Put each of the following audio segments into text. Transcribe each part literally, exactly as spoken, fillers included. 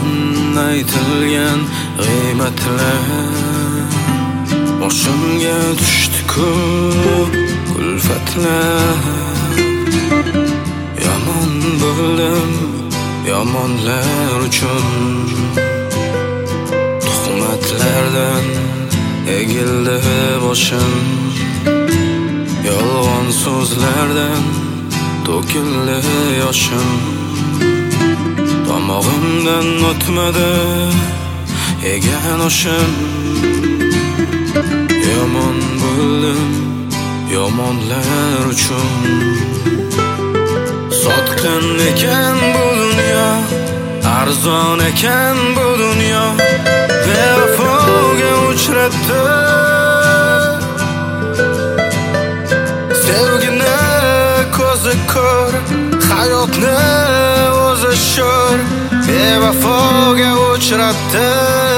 aytilgan g'iybatlar boshimga tushdi-ku kulfatlar. Yomon bo'ldim yomonlar uchun, tuhmatlardan egildi boshim, yolg'on so'zlardan to'kildi yoshim. Tomog'imdan o'tmadi yegan oshim. Yomon bo'ldim yomonlar uchun. Sotqin ekan bu dunyo, arzon ekan bu dunyo, bevafoga uchratdi. Sevgini ko'zi ko'r, hayotni o'zi sho'r, bevafoga uchratdi.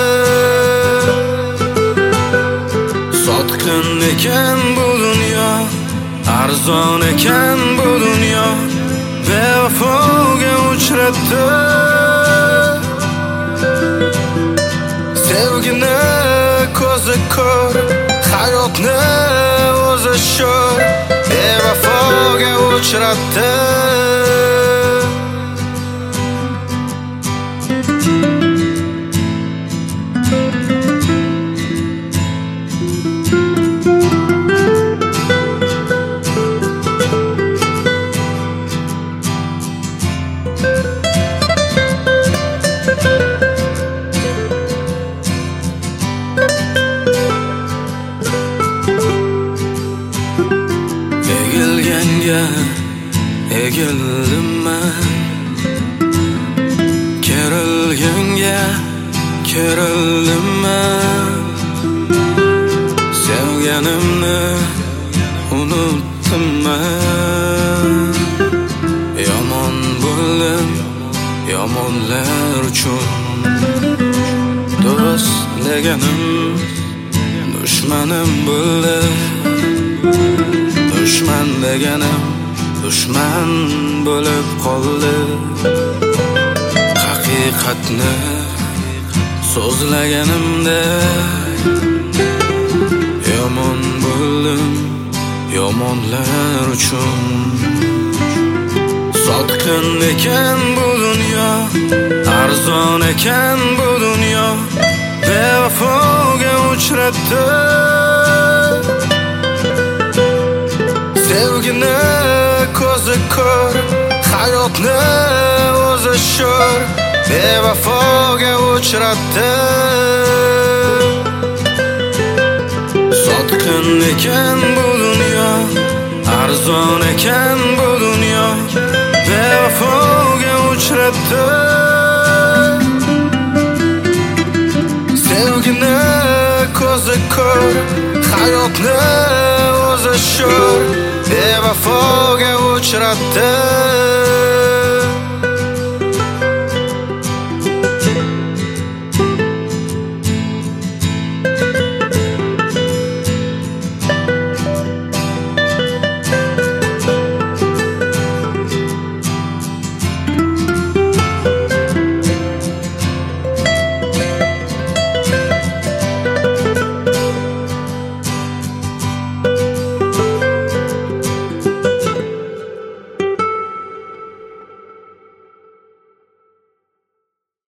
Sotqin ekan bu dunyo, arzon ekan bu dunyo, bevafoga uchratdi. Sevgini ko'zi ko'r, hayotni o'zi sho'r, bevafoga uchratdi. Egilganga egildim men, kerilganga kerildim men. Sevganimni unutdim men. Yomon bo'ldim yomonlar uchun, do'st deganim dushmanim bo'ldi. Dushman deganim dushman bo'lib qoldi. Haqiqatni so'zlaganimda yomon bo'ldim yomonlar uchun. Sotqin ekan bu dunyo, arzon ekan bu dunyo, bevafoga uchratdi. Sevgini ko'zi ko'r, hayotni o'zi sho'r, bevafoga uchratdi. Sotqin ekan bu dunyo, arzon ekan bu dunyo, bevafoga uchratdi. Sevgini ko'zi ko'r, hayotni o'zi sho'r, bevafoga uchratdi.